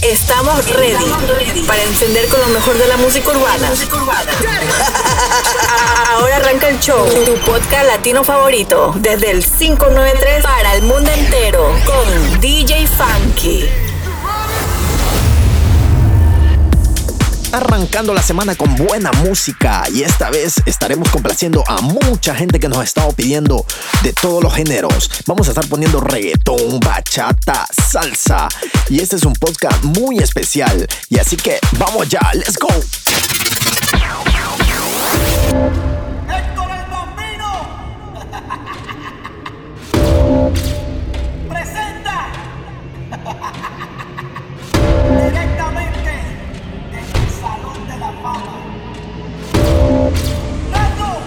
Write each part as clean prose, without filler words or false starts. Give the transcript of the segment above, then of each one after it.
Estamos ready para encender con lo mejor de la música urbana. Ahora arranca el show, tu podcast latino favorito, desde el 593 para el mundo entero, con DJ Funky. Arrancando la semana con buena música, y esta vez estaremos complaciendo a mucha gente que nos ha estado pidiendo de todos los géneros. Vamos a estar poniendo reggaetón, bachata, salsa, y este es un podcast muy especial, y así que vamos ya, let's go. ¡Héctor el Bambino! ¡Presenta! Directamente desde el Salón de la Fama. ¡Nando!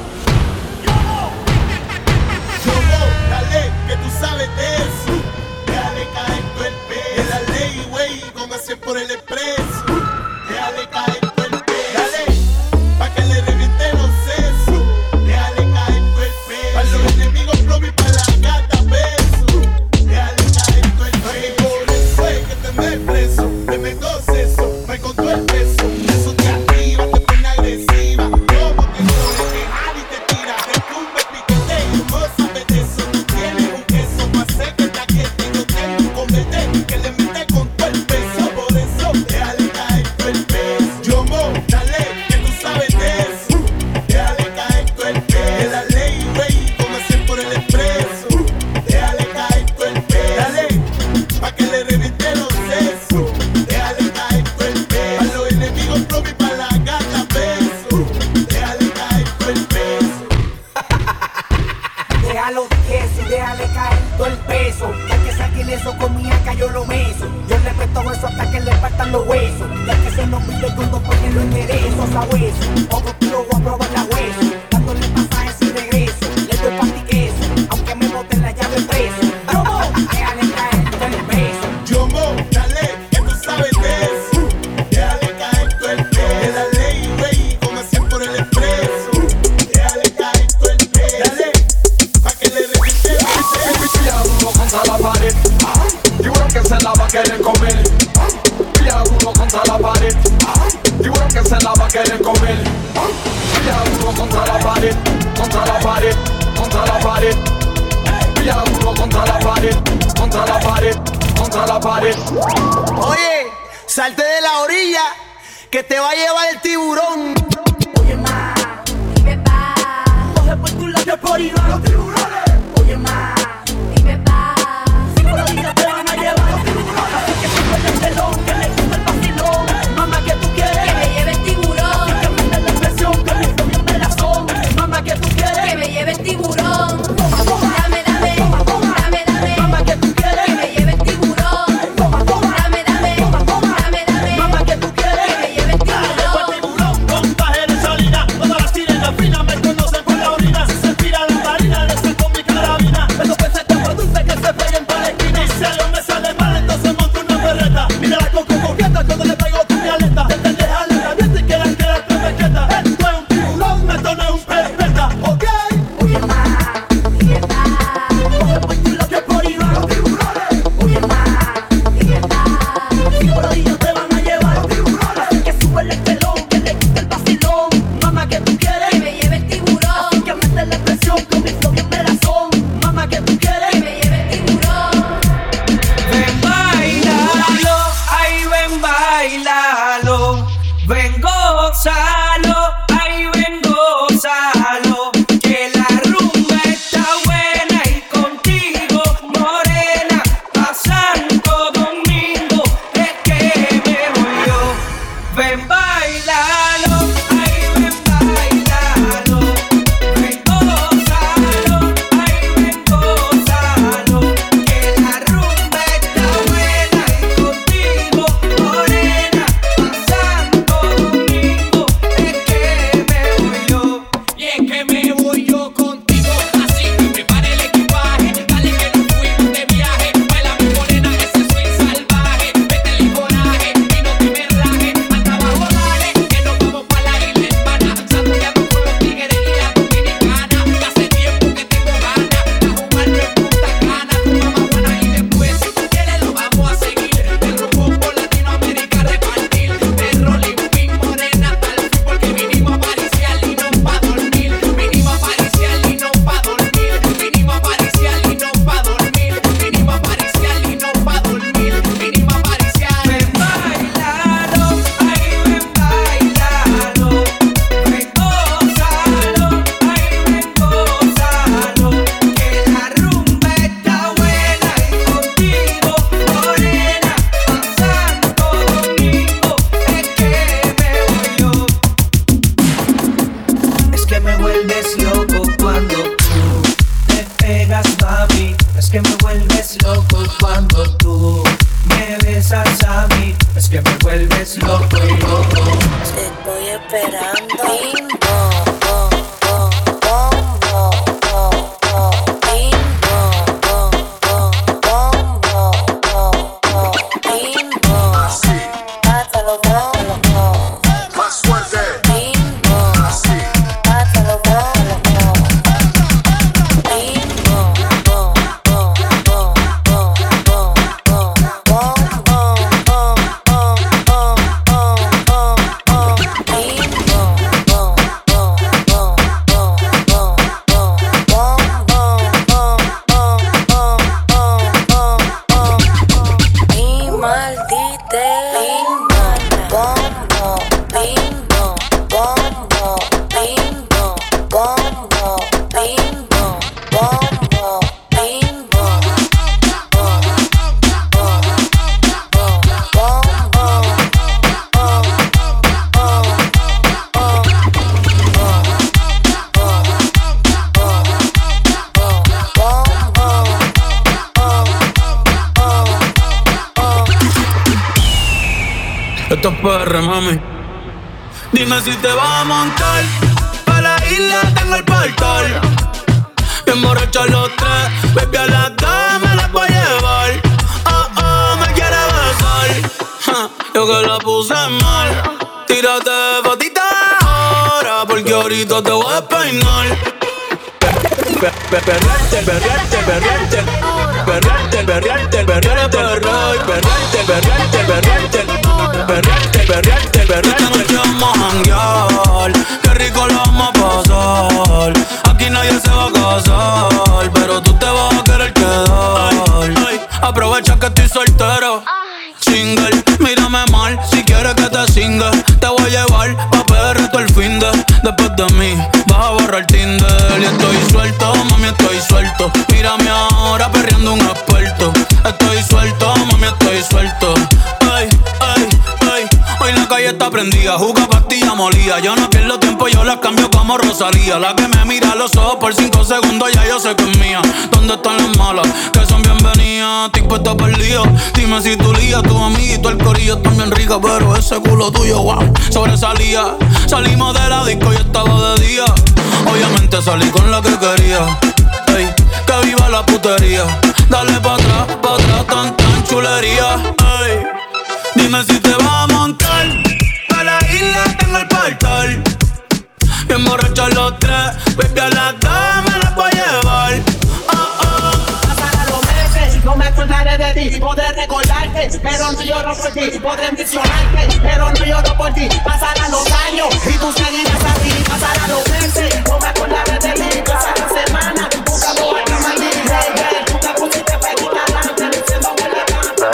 Yomo, dale, que tú sabes de eso. Déjale caer todo el peso. De la ley, güey, como hacen por el expreso. Déjale caer todo el peso. Dale, pa' que le reviente los sesos. Déjale caer todo el peso. Pa' los enemigos, flow y pa' la gata, beso. Déjale caer todo el peso. Y por eso es que te me preso. Te meto seso, me con todo el peso. Eso te activa, te pone agresiva. Como te pone que jala y te tira. Te tumba, piquete y no sabes de eso. Tú tienes un queso pa' hacer que te aquiete. Yo tengo un comete que le mete con todo el peso. Por eso, déjale caer todo el peso. Yomo, dale, que tú sabes de eso. Déjale caer todo el peso. De la ley, güey, como hacen por el expreso. Déjale caer todo el peso. Dale, pa' que le reviente los sesos. Déjale caer todo el peso. Pa' los enemigos, flow y pa' la gata, beso. Déjale caer todo el peso. Déjalo queso y déjale caer todo el peso. Ya que saquen eso con mi acá yo lo meso. Yo le presto eso hasta que le faltan los huesos. Ya que se nos pide todo porque lo enderezo a hueso. Otro tiro voy a probar la hueso. Dándole pasajes y regreso. Le doy pa' ti queso, aunque me boten la llave preso. ¡Yomo! Déjale caer todo el peso. Yomo, dale, que tú sabes de eso. Déjale caer todo el peso. De la ley, güey, como hacen por el expreso. Déjale caer todo el peso. Dale, pa' que le reviente los sesos. Pilla duro contra la pared, tiburón que se la va a querer comer. Pilla duro contra la pared, tiburón que se la va a querer comer. Pilla duro contra la pared, contra la pared, contra la pared. Pilla duro contra la pared, contra la pared, contra la pared. Oye, salte de la orilla, que te va a llevar el tiburón. Oye, ma, dime pa. Coge por tu lado por ir a los tiburones. Oye, ma, dime pa. Si por la vida te van a llevar los tiburones. Así que sube el telón, que le gusta el vacilón. Mamá, ¿qué tú quieres? Que me lleve el tiburón, Que mande la expresión, que mi flow bien me la son. Mamá, ¿qué tú quieres? que me lleve el tiburón. Toma, toma. Dame, dame, Toma, toma. dame, dame. Mamá, ¿qué tú quieres? Que me lleve el tiburón. Toma, toma. Dame, dame, Toma, toma. dame, dame. Mamá, ¿qué tú quieres? Que me lleve el tiburón. Tiburón con traje de salida, todas las sirenas finas me conocen por la orina. Si se tira la marina, le saco mi mami, es que me vuelves loco y loco. Te estoy esperando. Bimbo, bo, bo, bombo, bo, bo, bimbo, bo, bo, bombo, bo, bo, bimbo. Pátalo, bombo. Más fuerte. Bimbo, pátalo, bombo. Bimbo, bo, bo, bo, bo, bo, bo, bombo, bo, bo, bo, bo, bo, bimbo, bo, bo, bo, bo, bo, bo, bombo, bo, bo, bo, bo, y maldite bimbo, bombo, bimbo, bombo, bimbo, bombo, bimbo, bombo, bimbo, Esto es PR, mami. Dime si te vas a montar. Pa' la isla tengo el portal. Bien borrachos los tres. Baby, a las dos me las voy a llevar. Oh, oh, me quiere besar. Ja, yo que la puse mal. Tírate fotita ahora, porque ahorita te voy a despeinar. Perrearte, perrearte, perrearte. Perrearte, perrearte, perrearte. Perrearte, perrearte, perrearte. Perrearte, perrearte, perrearte. Esta noche vamos a janguear. Qué rico lo vamos a pasar. Aquí nadie se va a casar, pero tú te vas a querer quedar. Aprovecha que estoy soltero. Single, mírame mal, si quieres que te singa. Te voy a llevar pa' PR todo el finde. Después de mí, vas a borrar Tinder. Y estoy suelto, mami, estoy suelto. Mírame ahora perreando un experto. Estoy suelto, mami, estoy suelto. Ay, ay, ay. Hoy la calle está prendida, juca pastilla molida. Yo no pierdo tiempo, yo la cambio como Rosalía. La que me mira a los ojos por 5 segundos, ya yo sé que es mía. ¿Dónde están las malas? Que son bienvenidas. Estoy puesto perdido. Dime si tu lía, tu amiguito, el corillo están bien rica, pero ese culo tuyo, wow, sobresalía. Salimos de la disco y estaba de día. Obviamente salí con la que quería. Ey, que viva la putería. Dale pa' atrás, tan chulería. Ey, dime si te vas a montar. Pa' la isla tengo el portal. Bien borrachos los tres. Baby, a las dos me las voy a llevar. Oh, oh. Pasarán los meses, no me acordaré de ti. Podré recordarte, pero no lloro por ti. Podré mencionarte, pero no lloro por ti. Pasarán los años y tú seguirás así. Pasarán los meses, no me acordaré de ti. Pasarán semanas, buscando a la maldita. Tú te pusiste pequeña delante, diciendo que le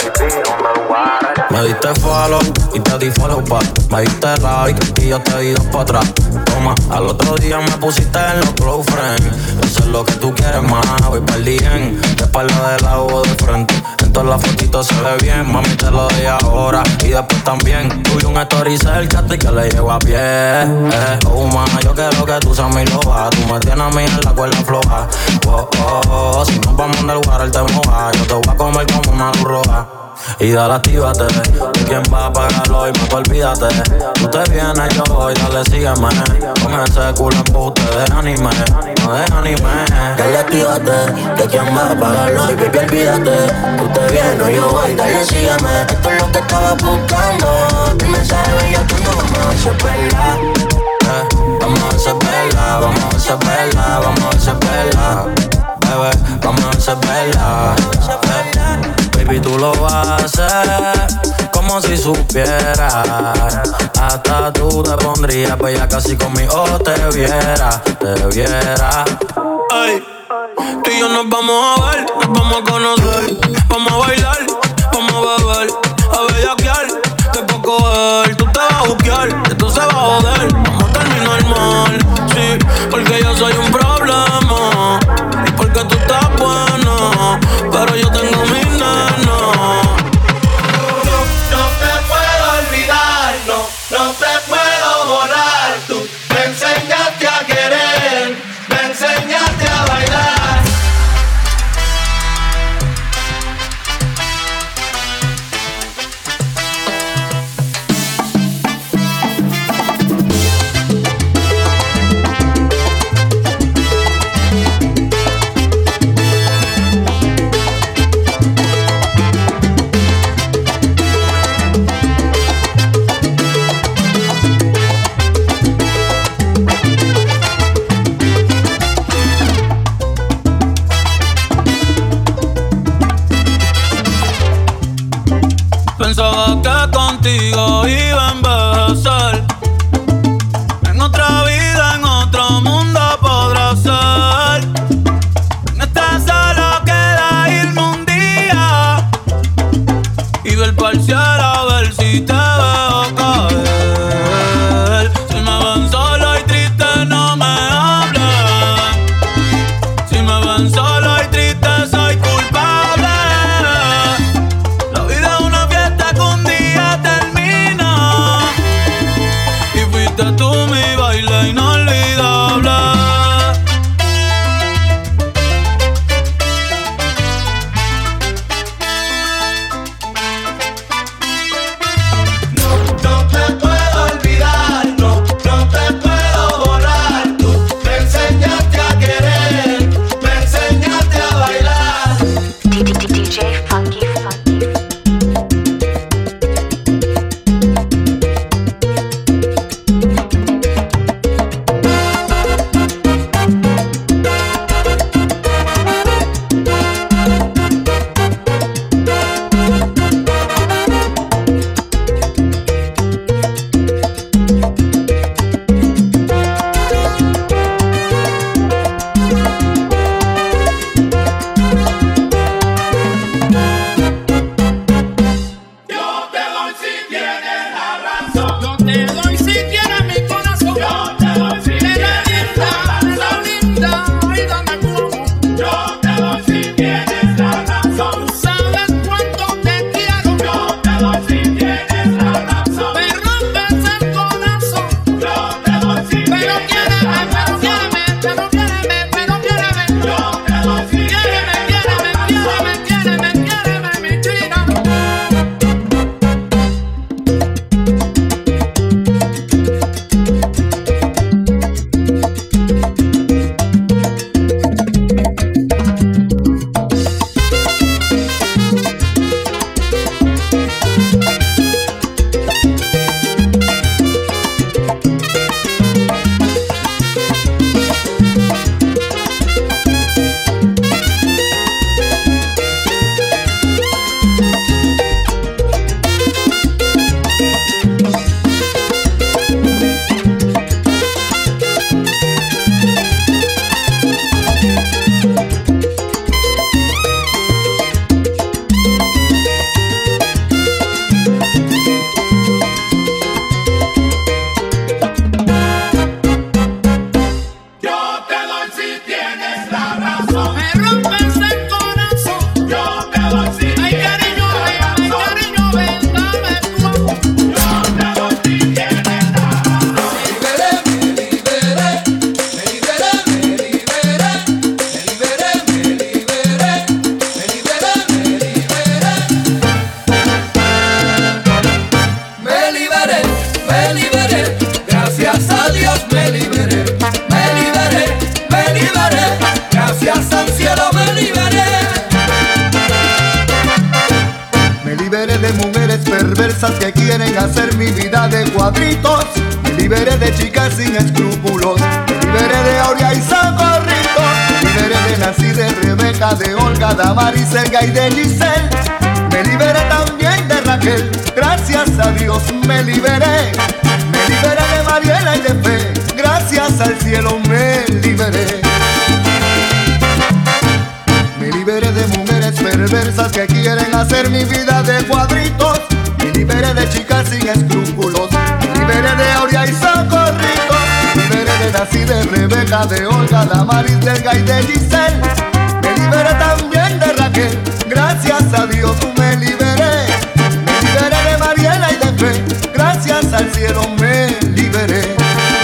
Me diste follow y te di follow back. Me diste like y yo te di dos pa' atrás. Toma, al otro día me pusiste en los close friends. Eso es lo que tú quieres más, voy perdí en. De espalda de lado o de frente. En todas las fotitos se ve bien, mami te lo doy ahora. Y después también, tuve un story cerca y que le llevo a pie. Oh ma, yo quiero que tú seas mi loba. Tú me tienes a mí en la cuerda floja. Oh, oh, oh, si nos vamos del water te moja. Yo te voy a comer como una luz roja. Y dale, actívate, ¿de quién va a pagarlo? Y más olvídate. Tú te vienes, yo voy, dale, sígueme. Con ese culo embuste de anime, no de anime. dale, actívate, ¿de quién va a pagarlo? Y baby, olvídate. Tú te vienes, yo voy, dale, sígueme. Esto es lo que estaba buscando. El mensaje ya tú no vamos a hacer perla. Vamos a hacer perla, vamos a hacer perla, vamos a hacer perla. Bebé, vamos a hacer perla. Baby, tú lo vas a hacer como si supieras. Hasta tú te pondrías bella casi conmigo te viera, te viera. Ay, tú y yo nos vamos a ver, nos vamos a conocer. Vamos a bailar, vamos a beber, a bellaquear. Te puedo coger, tú te vas a buquear. Esto se va a joder, vamos a terminar mal. Sí, porque yo soy un problema. Y porque tú estás buena, pero yo tengo mi nena. No te puedo olvidar, no te puedo borrar. Tú me enseñaste a querer, me enseñaste a bailar. Pensaba que contigo iba a envejecer. En otra vida, en otro mundo podrá ser. En esta solo queda irme un día y ver pa'l cielo a ver si te veo caer. Si me ven solo y triste no me hablen. Si me ven solo y triste soy culpable. La vida es una fiesta que un día termina y fuiste tú mi baile inolvidable. No te puedo olvidar, no te puedo borrar. Tú me enseñaste a querer, me enseñaste a bailar. DJ Funky. Yo te doy si tienes la razón. Yo te doy si quieres mi corazón. Yo te doy si tienes la razón. Linda, ay, dame tu amor. Yo te doy si tienes la razón. Tú sabes cuánto te quiero. Yo te doy si tienes la razón. Me rompes el corazón. Yo te doy si Pero tienes quiéreme, la razón. pero quiéreme. Yo te doy si Quiéreme, tienes la razón. quiéreme, mi china. Yo te doy si tienes la razón. Me rompes el corazón. Yo te doy si Ay, tienes cariño, la ven, razón. cariño, ven, dame tu amor. Yo te doy si tienes la razón. Me liberé, gracias a Dios me liberé. Me liberé, gracias al cielo me liberé. Me liberé de mujeres perversas que quieren hacer mi vida de cuadritos. Me liberé de chicas sin escrúpulos. Me liberé de Aurea y Socorrito. Me liberé de Nancy, de Rebeca, de Olga, Damaris, Elga y de Giselle. Me liberé también de Raquel. Gracias a Dios me liberé. Me liberé de Mariela y de Fe. Gracias al cielo me liberé. Me liberé de mujeres perversas que quieren hacer mi vida de cuadritos. Me liberé de chicas sin escrúpulos. Me liberé de Aurea y Socorrito. Me liberé de Nancy, de Rebeca, de Olga, Damaris, de Elga y de Giselle. Me liberé también de Raquel. Gracias a Dios me liberé. Me liberé de Mariela y de Fe. Gracias al cielo me liberé.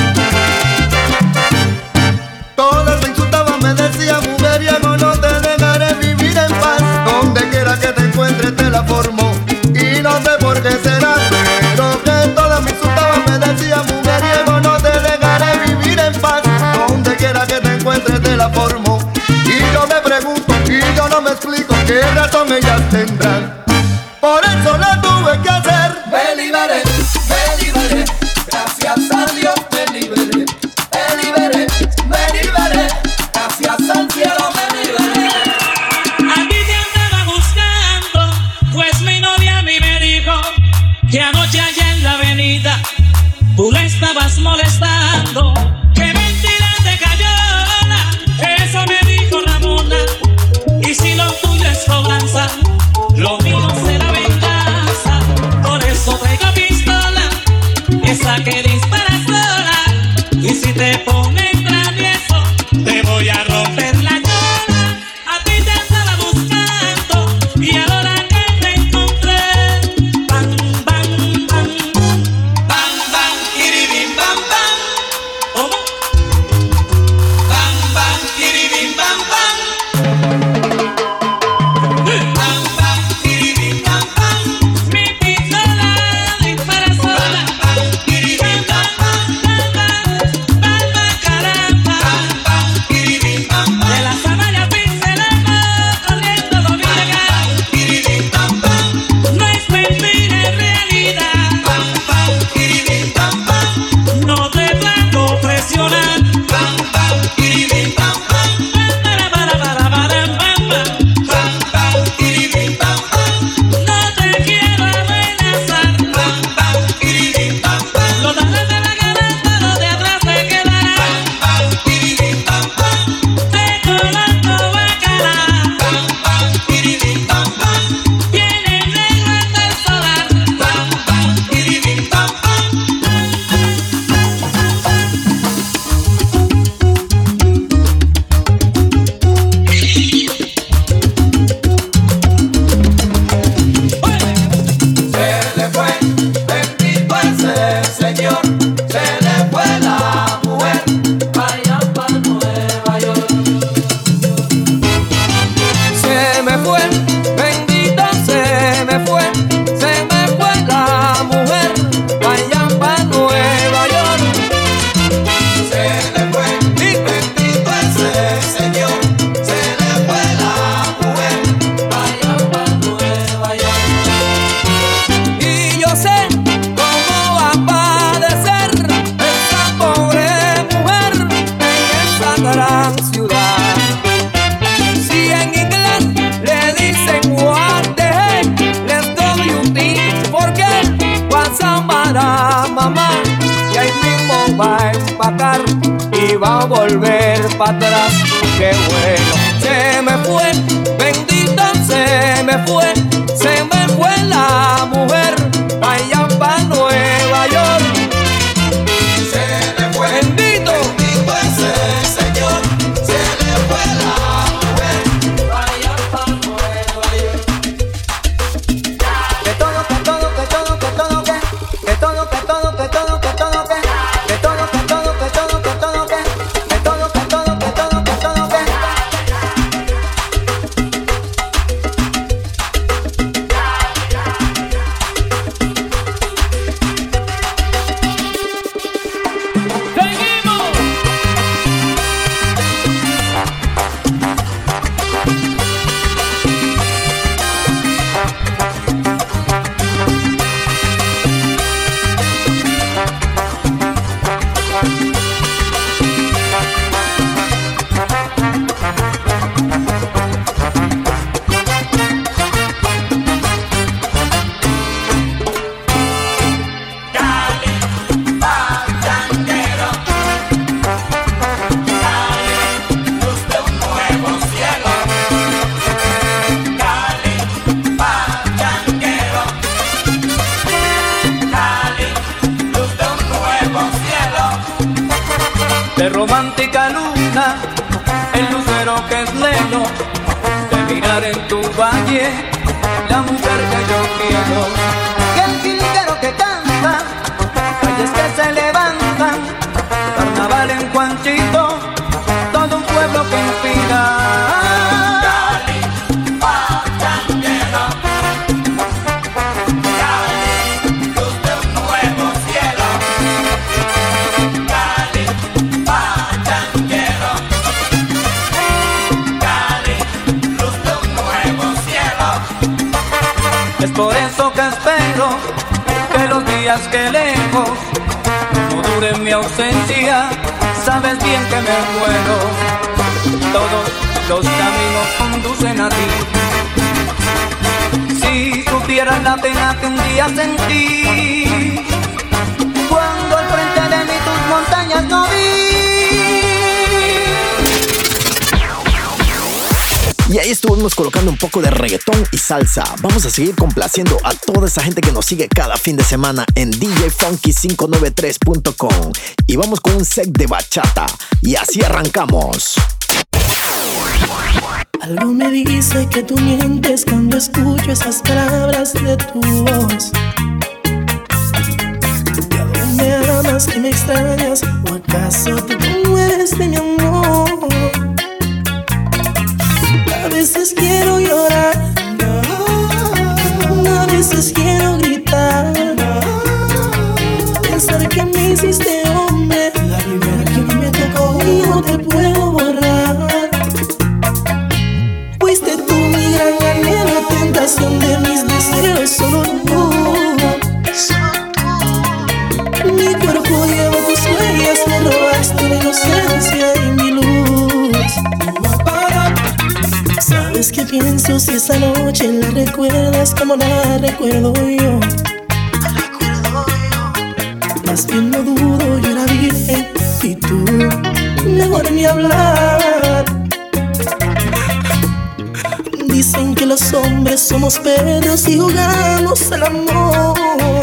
Todas me insultaban, me decían mujeriego, no te dejaré vivir en paz. Donde quiera que te encuentres te la formo. Y no sé por qué será, pero que todas me insultaban, me decían mujeriego, no te dejaré vivir en paz. Donde quiera que te encuentres te la formo. Y yo me pregunto, y yo no me explico qué razón ellas tendrán. Por eso la tuve que hacer. Me liberé, gracias a Dios me liberé. Gracias al cielo me liberé. A ti te andaba buscando, pues mi novia a mí me dijo que anoche allá en la avenida tú le estabas molestando. ¡Qué mentira te cayó! Eso me dijo Ramona. Y si lo tuyo es cobranza, lo mío será venganza. Por eso traigo pistola, esa que dispara sola. Y si te pones travieso, te voy a romper la cola. A ti te estaba buscando y ahora que te encontré, bam, bam, bam, bam, bam, kiribim, bam, bam. ¿Cómo? Bam, bam, kiribim, bam, bam. Bam, bam, kiribim, bam, bam. Mi pistola dispara sola. Bam, bam, kiribim, bam, bam, bam, bam, bam, bam, caramba. Bam, bam, kiribim, bam, bam. De la sabana pincelamos corriendo lo ilegal. Kiribim, bam, bam. No es mentira, es realidad. Bam, bam, kiribim, bam, bam. No te puedo presionar. Bam, bam, kiribim, bam, bam. Para, bam, bam. Bam, bam, kiribim, bam, bam. No te quiero amenazar. Bam, bam, kiribim, bam, bam. Los de adelante la garanta, los de atrás se quedarán. Bam, bam, kiribim, bam, bam. Te conozco bacana. Bam, bam, kiribim, bam, bam. Viene negro hasta el solar. Bam, bam, kiribim, bam, bam. Se le fue, bendito ese señor. Se le fue la mujer, vaya pa' Nueva York. Se me fue, bendito se me fue la mujer, vaya pa' Nueva York. Se le fue, y bendito ese señor. Se le fue la mujer, vaya pa' Nueva York. Y yo sé cómo va a padecer esa pobre mujer en esa gran ciudad. Si en inglés le dicen what the heck, les doy un tip porque vas a amar a mamá. Y ahí mismo va a empacar y va a volver para atrás. ¡Qué bueno! Se me fue, bendito se me fue la mujer, vaya pa' Nueva York. Se le fue, bendito ese señor. Se le fue la mujer, vaya pa' Nueva York. Que todo, que todo, que todo, que todo, que todo, que todo, que todo, que todo, que todo, que todo, que todo, que todo, que todo, que todo, que todo, que todo, que todo, que de romántica luna, el lucero que es lejos, de mirar en tu valle, la mujer que yo quiero. que el jilguero que canta, Calles que se levantan, carnaval en Juanchito, todo un pueblo que inspira. Es por eso que espero que los días que lejos no duren mi ausencia. Sabes bien que me muero. Todos los caminos conducen a ti. Si supieras la pena que un día sentí cuando al frente de mí tus montañas no vi. Y ahí estuvimos colocando un poco de reggaetón y salsa. Vamos a seguir complaciendo a toda esa gente que nos sigue cada fin de semana en djfunky593.com. Y vamos con un set de bachata. Y así arrancamos. Algo me dice que tú mientes cuando escucho esas palabras de tu voz. ¿Y a dónde amas que me extrañas? ¿O acaso te mueres de mi amor? A veces quiero llorar, a veces quiero gritar, pensar que me hiciste hombre, la primera que me tocó y no te puedo borrar. Fuiste tú mi gran anhelo, tentación de mis deseos, solo tú. Mi cuerpo lleva tus huellas, me robaste la inocencia y mi luz. ¿Sabes qué pienso si esa noche la recuerdas como la recuerdo yo? Más bien no dudo, yo era virgen y tú mejor ni hablar. Dicen que los hombres somos perros y jugamos al amor,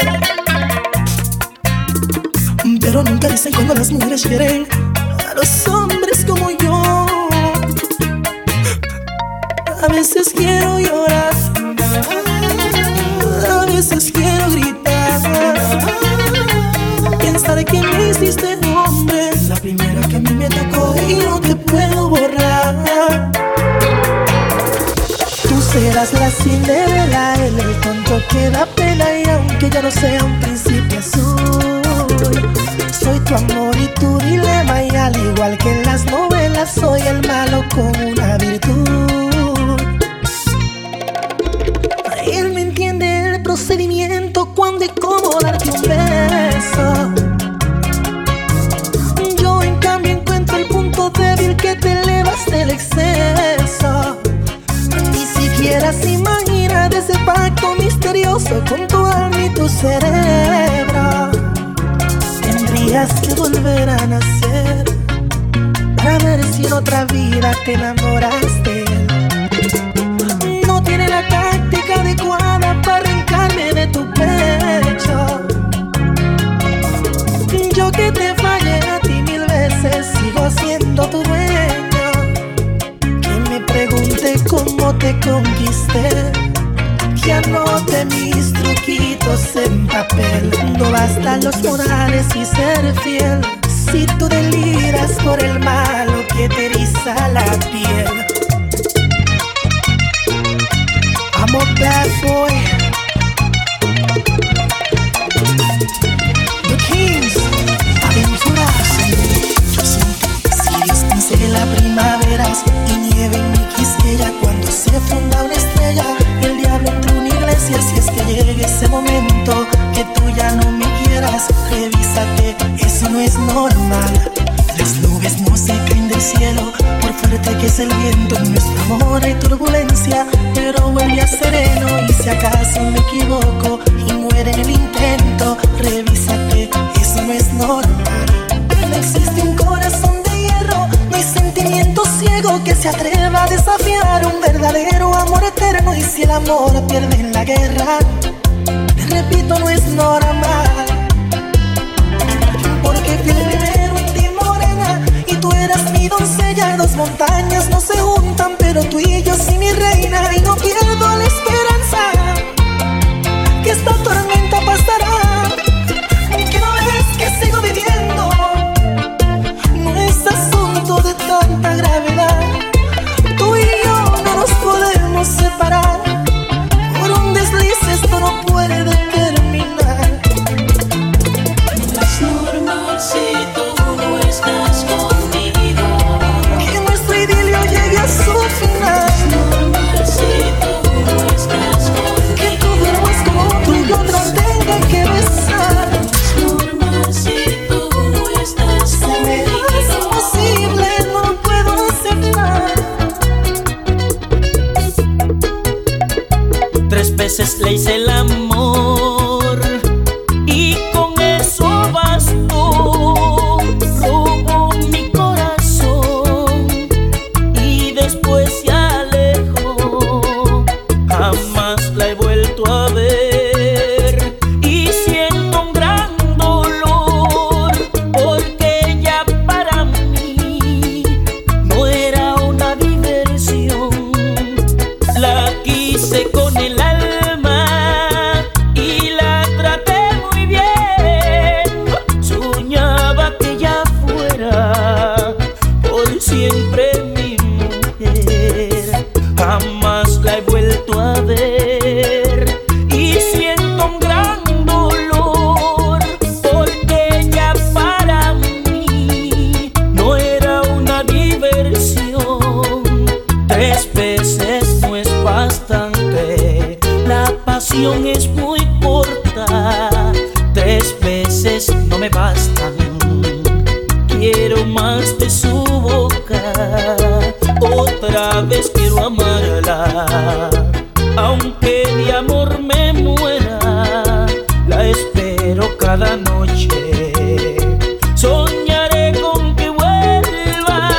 pero nunca dicen cuando las mujeres quieren a los hombres como yo. A veces quiero llorar, a veces quiero gritar, pensar que me hiciste hombre, la primera que a mí me tocó y no te puedo borrar. Tú serás la Cinderela en el cuento que da pena, y aunque ya no sea un príncipe azul, soy tu amor y tu dilema, y al igual que en las novelas soy el malo con una virtud. Él me entiende el procedimiento, cuándo y cómo darte un beso. Yo en cambio encuentro el punto débil que te elevas del exceso. Ni siquiera se imagina de ese pacto misterioso con tu alma y tu cerebro. Tendrías que volver a nacer para ver si en otra vida te enamoraste. No tiene la táctica adecuada para arrancarme de tu pecho. Yo que te fallé a ti 1000 veces, sigo siendo tu dueño. Que me pregunte cómo te conquisté, que anote mis truquitos en papel. No bastan los modales y ser fiel, si tú deliras por el malo que te eriza la piel. I'm a bad boy. The Kings, aventuras. Yo siento si descanse la primavera y nieve en mi Quisqueya cuando se funda una estrella y el diablo entre una iglesia. Si es que llegue ese momento que tú ya no me quieras, revísate, eso no es normal. Las nubes no se caen del cielo, por fuerte que es el viento. En nuestro amor hay turbulencia, pero vuelve a sereno. Y si acaso me equivoco y muere en el intento, revísate, eso no es normal. No existe un corazón de hierro, no hay sentimiento ciego que se atreva a desafiar un verdadero amor eterno. Y si el amor pierde en la guerra, te repito, no es normal. Porque fui el primero en ti, morena, y tú eras mi doncella. Dos montañas no se juntan, pero tú y yo sí, mi reina. Y no pierdo la esperanza que esta tormenta pasará, que no ves que sigo viviendo. No es asunto de tanta gravedad, tú y yo no nos podemos separar. Por un desliz esto no puede terminar. canción es muy corta, 3 veces no me bastan. Quiero más de su boca, otra vez quiero amarla. Aunque de amor me muera, la espero cada noche. Soñaré con que vuelva.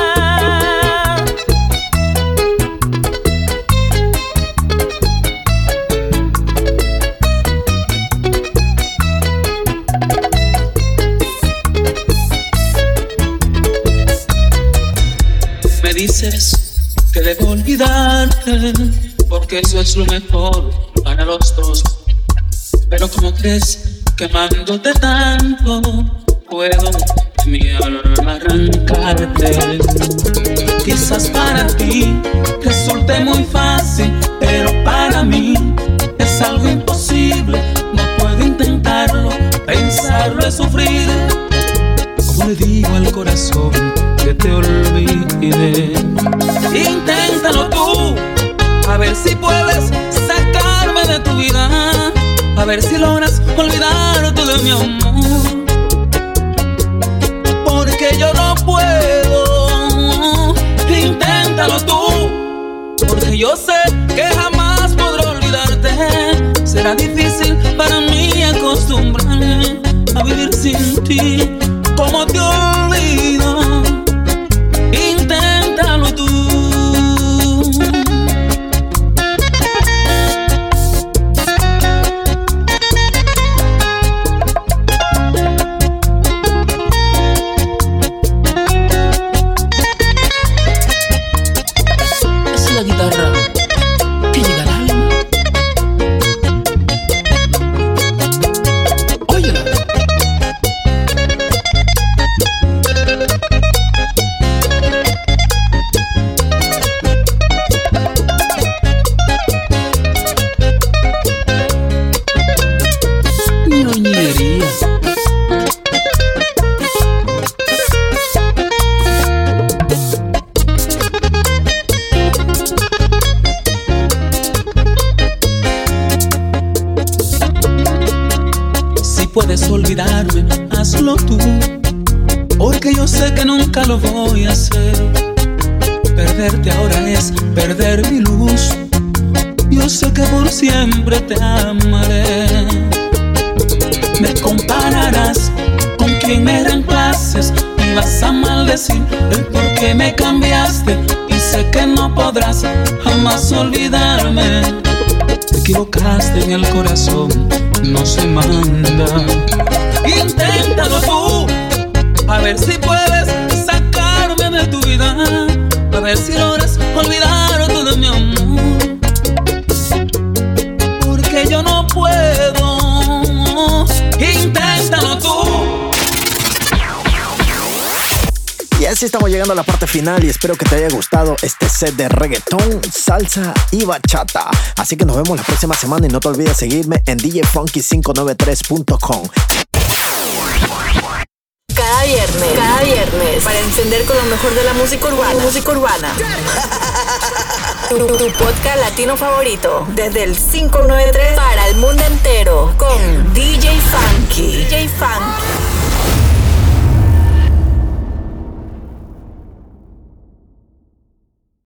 Me dices que debo olvidarte, porque eso es lo mejor para los dos. Pero ¿cómo crees que amándote tanto puedo de mi alma arrancarte? Quizás para ti resulte muy fácil, pero para mí es algo imposible. No puedo intentarlo, pensarlo es sufrir. ¿Cómo le digo al corazón que te olvide? Inténtalo tú, a ver si puedes sacarme de tu vida, a ver si logras olvidarte de mi amor. Porque yo no puedo, inténtalo tú, porque yo sé que jamás podré olvidarte. Será difícil para mí acostumbrarme a vivir sin ti. ¿Cómo te olvido? Inténtalo tú. Es la guitarra que llega al alma. Óyela. Ñoñería. Si puedes olvidarme, hazlo tú, porque yo sé que nunca lo voy a hacer. Perderte ahora es perder mi luz. Yo sé que por siempre te amaré. Me compararás con quien me reemplaces y vas a maldecir el por qué me cambiaste. Y sé que no podrás jamás olvidarme. Te equivocaste en el corazón, no se manda. Inténtalo tú, a ver si puedes sacarme de tu vida, a ver si logras olvidarte de mi amor. Porque yo no puedo, inténtalo tú. Y así estamos llegando a la parte final y espero que te haya gustado este set de reggaetón, salsa y bachata. Así que nos vemos la próxima semana y no te olvides seguirme en djfunky593.com. Cada viernes, para encender con lo mejor de la música urbana. Tu podcast latino favorito, desde el 593 para el mundo entero, con DJ Funky.